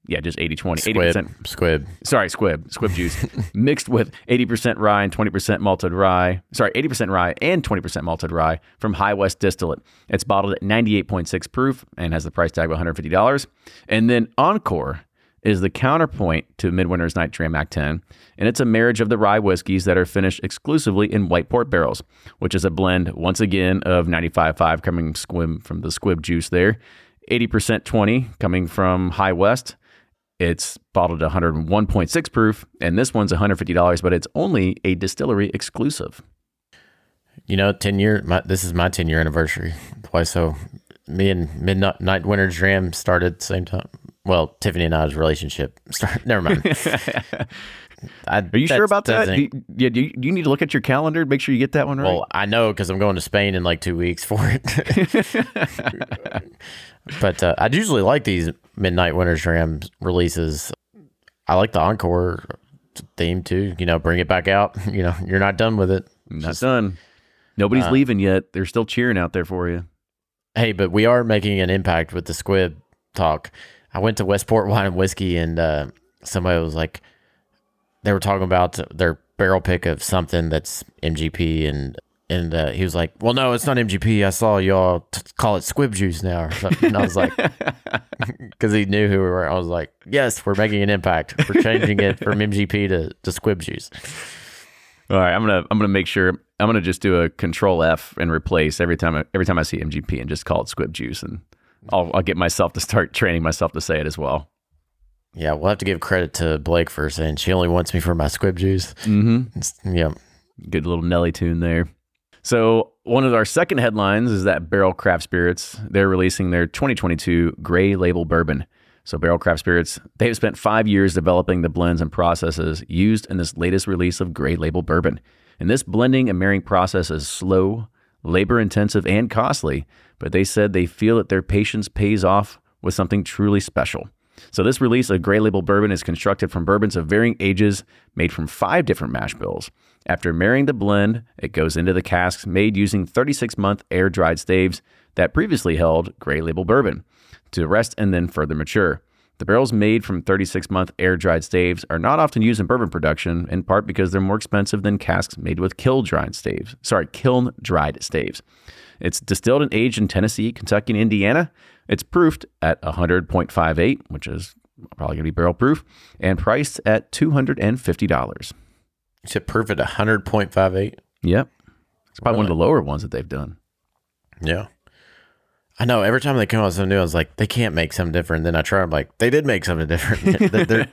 Yeah, just 80-20. Squib juice mixed with 80% rye and 20% malted rye. 80% rye and 20% malted rye from High West Distillate. It's bottled at 98.6 proof and has the price tag of $150. And then Encore is the counterpoint to Midwinter's Night Dram Act 10, and it's a marriage of the rye whiskeys that are finished exclusively in white port barrels, which is a blend, once again, of 95.5 coming from the Squib juice there, 80% 20 coming from High West. It's bottled at 101.6 proof, and this one's $150, but it's only a distillery exclusive. 10 year. This is my 10-year anniversary. Why so? Me and Midwinter's Dram started at the same time. Well, Tiffany and I's relationship started. Never mind. Are you sure about that? Do you need to look at your calendar to make sure you get that one right? Well, I know because I'm going to Spain in like 2 weeks for it. But I usually like these Midwinter's Dram releases. I like the Encore theme too. Bring it back out. You're not done with it. Not done. Nobody's leaving yet. They're still cheering out there for you. Hey, but we are making an impact with the Squib talk. I went to Westport Wine and Whiskey, and somebody was like, they were talking about their barrel pick of something that's MGP, and he was like, well, no, it's not MGP. I saw y'all call it Squib Juice now. Or something. And I was like, because he knew who we were. I was like, yes, we're making an impact. We're changing it from MGP to Squib Juice. All right, I'm gonna make sure. I'm gonna just do a Control F and replace every time I see MGP and just call it Squib Juice, and I'll get myself to start training myself to say it as well. Yeah, we'll have to give credit to Blake for saying she only wants me for my Squib Juice. Mm-hmm. Yeah, good little Nelly tune there. So one of our second headlines is that Barrel Craft Spirits, they're releasing their 2022 Gray Label Bourbon. So Barrel Craft Spirits, they've spent 5 years developing the blends and processes used in this latest release of Gray Label Bourbon. And this blending and marrying process is slow, labor-intensive, and costly, but they said they feel that their patience pays off with something truly special. So this release of Gray Label Bourbon is constructed from bourbons of varying ages made from 5 different mash bills. After marrying the blend, it goes into the casks made using 36-month air-dried staves that previously held Gray Label Bourbon to rest and then further mature. The barrels made from 36-month air-dried staves are not often used in bourbon production, in part because they're more expensive than casks made with kiln-dried staves. It's distilled and aged in Tennessee, Kentucky, and Indiana. It's proofed at 100.58, which is probably going to be barrel proof, and priced at $250. You said proof at 100.58? Yep. It's probably one of the lower ones that they've done. Yeah. I know. Every time they come out with something new, I was like, they can't make something different. Then I try, I'm like, they did make something different.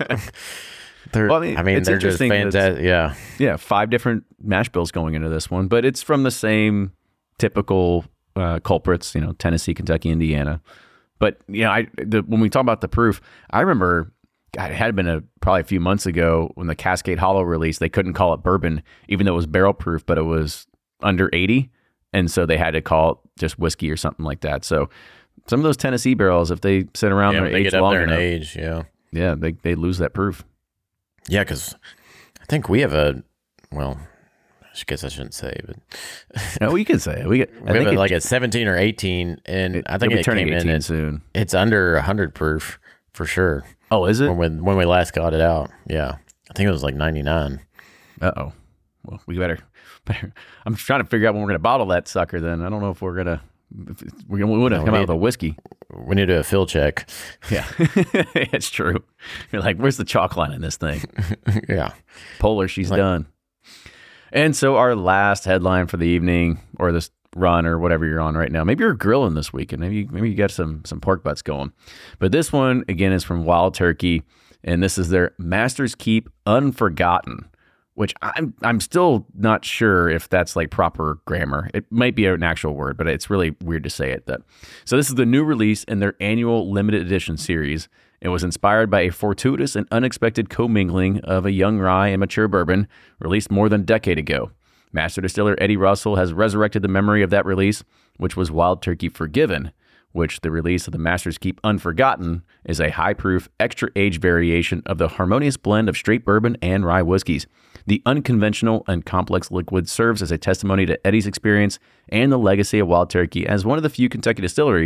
They're just fantastic. Yeah. Yeah. 5 different mash bills going into this one, but it's from the same typical culprits, Tennessee, Kentucky, Indiana. But, when we talk about the proof, I remember, God, it had been probably a few months ago when the Cascade Hollow released, they couldn't call it bourbon, even though it was barrel proof, but it was under 80. And so they had to call it just whiskey or something like that. So some of those Tennessee barrels, if they sit around their age longer, they lose that proof. Yeah, because I think we have I guess I shouldn't say, but no, you can say it. We have like a 17 or 18, and I think it came in soon. It's under 100 proof for sure. Oh, is it? When we last got it out, yeah, I think it was like 99. Uh-oh. Well, we better. I'm trying to figure out when we're going to bottle that sucker. Then I don't know if we're going to. We want to come out with a whiskey. We need to do a fill check. Yeah, it's true. You're like, where's the chalk line in this thing? Yeah, Polar, she's done. And so our last headline for the evening, or this run, or whatever you're on right now. Maybe you're grilling this weekend. Maybe you got some pork butts going. But this one again is from Wild Turkey, and this is their Master's Keep Unforgotten, which I'm still not sure if that's like proper grammar. It might be an actual word, but it's really weird to say it. So this is the new release in their annual limited edition series. It was inspired by a fortuitous and unexpected commingling of a young rye and mature bourbon released more than a decade ago. Master distiller Eddie Russell has resurrected the memory of that release, which was Wild Turkey Forgiven, which the release of the Master's Keep Unforgotten is a high-proof, extra-aged variation of the harmonious blend of straight bourbon and rye whiskeys. The unconventional and complex liquid serves as a testimony to Eddie's experience and the legacy of Wild Turkey as one of the few Kentucky distilleries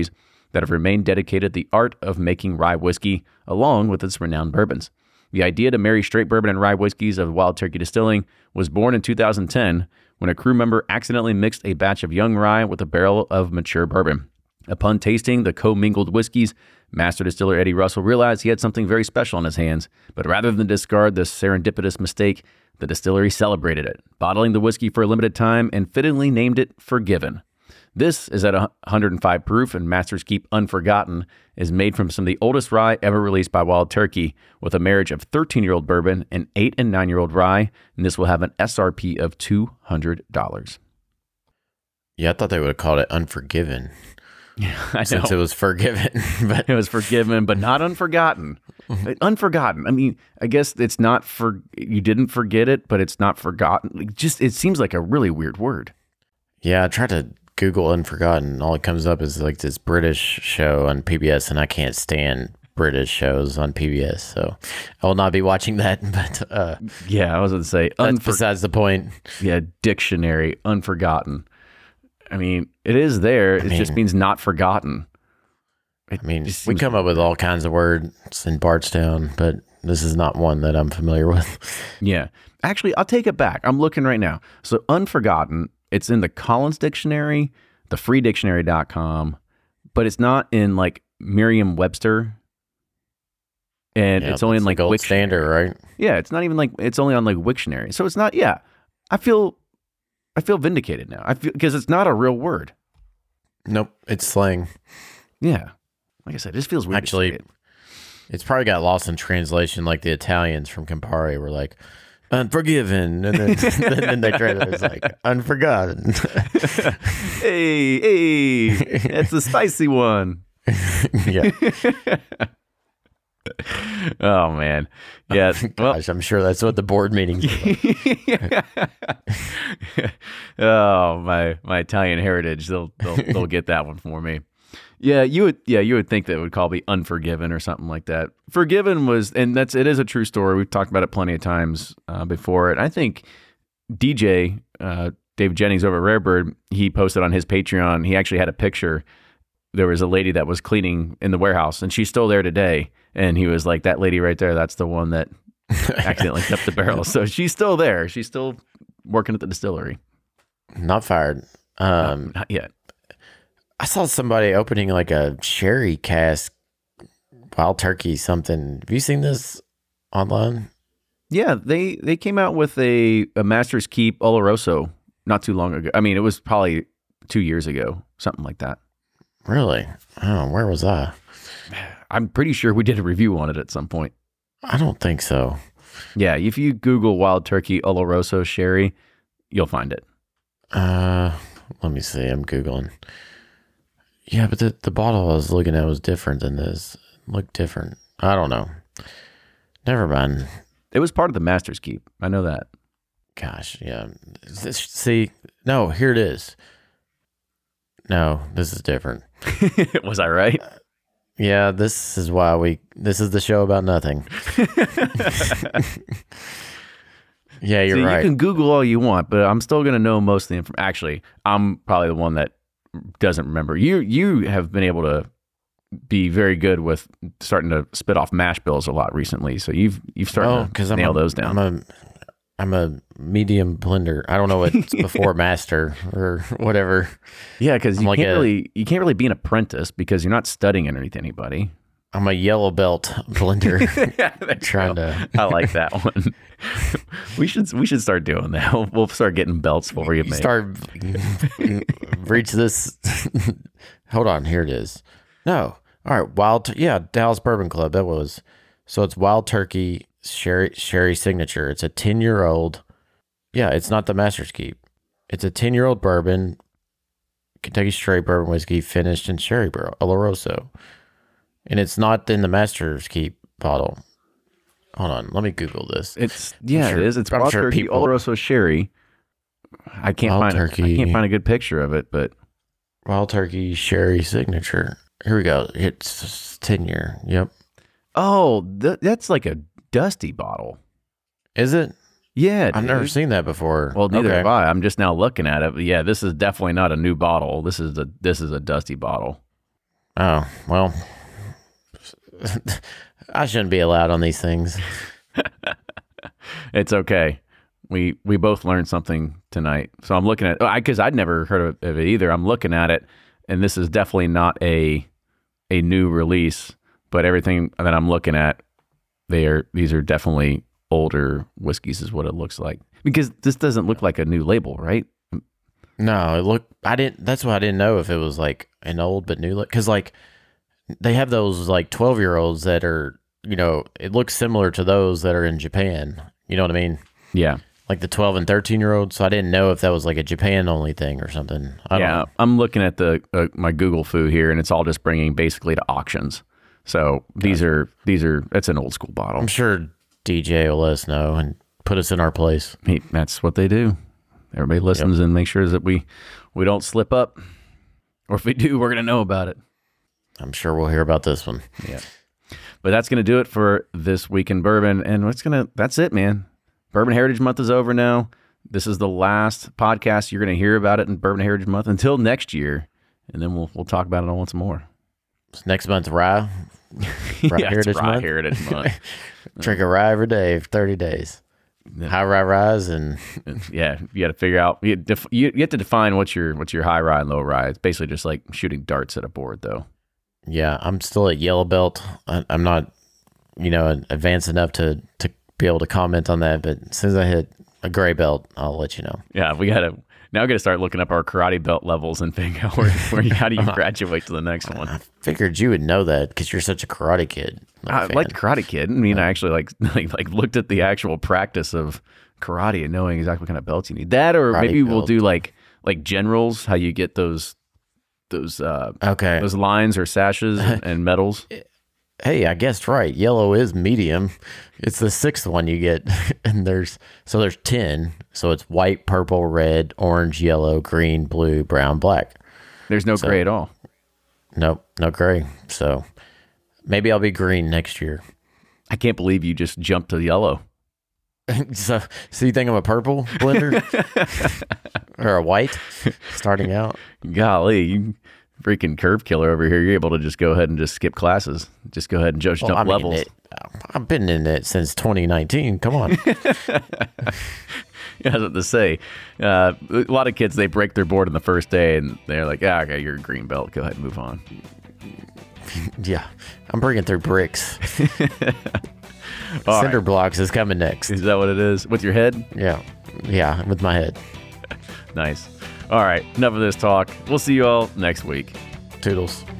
that have remained dedicated to the art of making rye whiskey, along with its renowned bourbons. The idea to marry straight bourbon and rye whiskeys of Wild Turkey Distilling was born in 2010 when a crew member accidentally mixed a batch of young rye with a barrel of mature bourbon. Upon tasting the commingled whiskeys, master distiller Eddie Russell realized he had something very special on his hands, but rather than discard this serendipitous mistake, the distillery celebrated it, bottling the whiskey for a limited time and fittingly named it Forgiven. This is at 105 proof, and Master's Keep Unforgotten is made from some of the oldest rye ever released by Wild Turkey, with a marriage of 13-year-old bourbon and 8- and 9-year-old rye, and this will have an SRP of $200. Yeah, I thought they would have called it Unforgiven. Yeah, I know. Since it was forgiven. But it was forgiven, but not unforgotten. Unforgotten. I mean, I guess it's not you didn't forget it, but it's not forgotten. It seems like a really weird word. Yeah, I tried to Google Unforgotten. All it comes up is like this British show on PBS, and I can't stand British shows on PBS, so I will not be watching that. But yeah, I was going to say, that's besides the point. Yeah, dictionary, Unforgotten. I mean, it is there. It just means not forgotten. We come up with all kinds of words in Bardstown, but this is not one that I'm familiar with. Yeah. Actually, I'll take it back. I'm looking right now. So Unforgotten, it's in the Collins Dictionary, the freedictionary.com, but it's not in like Merriam-Webster. And it's only in like Gold Standard, right? Yeah, it's not even like, it's only on like Wiktionary. So it's not, yeah. I feel vindicated now. Because it's not a real word. Nope, it's slang. Yeah. Like I said, it just feels weird. Actually, it's probably got lost in translation, like the Italians from Campari were like, Unforgiven. And then they translate it's like, Unforgotten. hey, that's the spicy one. Yeah. Oh man, yeah. Gosh, I'm sure that's what the board meetings. Oh, my Italian heritage. They'll get that one for me. Yeah, you would think that it would call me Unforgiven or something like that. Forgiven was, and it is a true story. We've talked about it plenty of times before. And I think DJ David Jennings over at Rarebird, he posted on his Patreon. He actually had a picture. There was a lady that was cleaning in the warehouse, and she's still there today. And he was like, that lady right there, that's the one that accidentally kept the barrel. So she's still there. She's still working at the distillery. Not fired. Not yet. I saw somebody opening like a sherry cask, Wild Turkey something. Have you seen this online? Yeah, they came out with a Master's Keep Oloroso not too long ago. I mean, it was probably 2 years ago, something like that. Really? Oh, where was I? I'm pretty sure we did a review on it at some point. I don't think so. Yeah, if you Google Wild Turkey Oloroso Sherry, you'll find it. Let me see. I'm Googling. Yeah, but the bottle I was looking at was different than this. It looked different. I don't know. Never mind. It was part of the Master's Keep. I know that. Gosh, yeah. See, no, here it is. No, this is different. Was I right? Yeah, this is the show about nothing. Yeah, you're right. You can Google all you want, but I'm still going to know most of the information. Actually, I'm probably the one that doesn't remember. You have been able to be very good with starting to spit off mash bills a lot recently. So you've started to nail those down. I'm a medium blender. I don't know what's before master or whatever. Yeah, because you can't really be an apprentice because you're not studying underneath anybody. I'm a yellow belt blender. I like that one. We should start doing that. We'll start getting belts for you. Reach this. Hold on, here it is. No, all right. Dallas Bourbon Club. That was so. It's Wild Turkey Sherry Signature. It's a 10-year-old. Yeah, it's not the Master's Keep. It's a 10-year-old bourbon, Kentucky straight bourbon whiskey finished in sherry barrel, Oloroso. And it's not in the Master's Keep bottle. Hold on, let me Google this. It is. It's Wild Turkey Oloroso Sherry. I can't find a good picture of it, but Wild Turkey Sherry Signature. Here we go. It's 10-year. Yep. Oh, that's like a dusty bottle. Is it? Yeah, I've never seen that before. Well, neither have I. I'm just now looking at it. But yeah, this is definitely not a new bottle. This is a dusty bottle. Oh, well, I shouldn't be allowed on these things. It's okay. We both learned something tonight. So I'm looking at, because I'd never heard of it either. I'm looking at it, and this is definitely not a new release, but everything that I'm looking at, these are definitely older whiskeys is what it looks like. Because this doesn't look like a new label, right? No, that's why I didn't know if it was like an old but new, because like they have those like 12-year-olds that are, it looks similar to those that are in Japan. You know what I mean? Yeah. Like the 12 and 13-year-olds. So I didn't know if that was like a Japan only thing or something. I don't know. I'm looking at my Google food here, and it's all just bringing basically to auctions. So these are that's an old school bottle. I'm sure DJ will let us know and put us in our place. That's what they do. Everybody listens and makes sure that we don't slip up, or if we do, we're gonna know about it. I'm sure we'll hear about this one. Yeah, but that's gonna do it for this week in bourbon, and that's it, man. Bourbon Heritage Month is over now. This is the last podcast you're gonna hear about it in Bourbon Heritage Month until next year, and then we'll talk about it once more. It's next month's rye. Heritage Month. Drink a rye every day for 30 days. High rye ryes and you got to figure out you have to define what's your high rye and low rye. It's basically just like shooting darts at a board, though. Yeah, I'm still at yellow belt. I'm not advanced enough to be able to comment on that, but as soon as I hit a gray belt, I'll let you know. Yeah, we got to start looking up our karate belt levels and figure out how do you graduate to the next one. I figured you would know that because you're such a karate kid. I like Karate Kid. I mean, I actually like looked at the actual practice of karate and knowing exactly what kind of belts you need. That, or karate maybe we'll do like generals, how you get those lines or sashes and medals. Hey, I guessed right. Yellow is medium. It's the sixth one you get, and there's 10. So it's white, purple, red, orange, yellow, green, blue, brown, black. There's no gray at all. Nope, no gray. So maybe I'll be green next year. I can't believe you just jumped to yellow. So you think I'm a purple blender or a white starting out? Golly, you freaking curve killer over here. You're able to just go ahead and just skip classes. Just go ahead and jump levels. I've been in it since 2019. Come on. Yeah, I was about to say, a lot of kids, they break their board on the first day, and they're like, okay, you're a green belt. Go ahead and move on. Yeah, I'm bringing through bricks. Cinder blocks is coming next. Is that what it is? With your head? Yeah, with my head. Nice. All right, enough of this talk. We'll see you all next week. Toodles.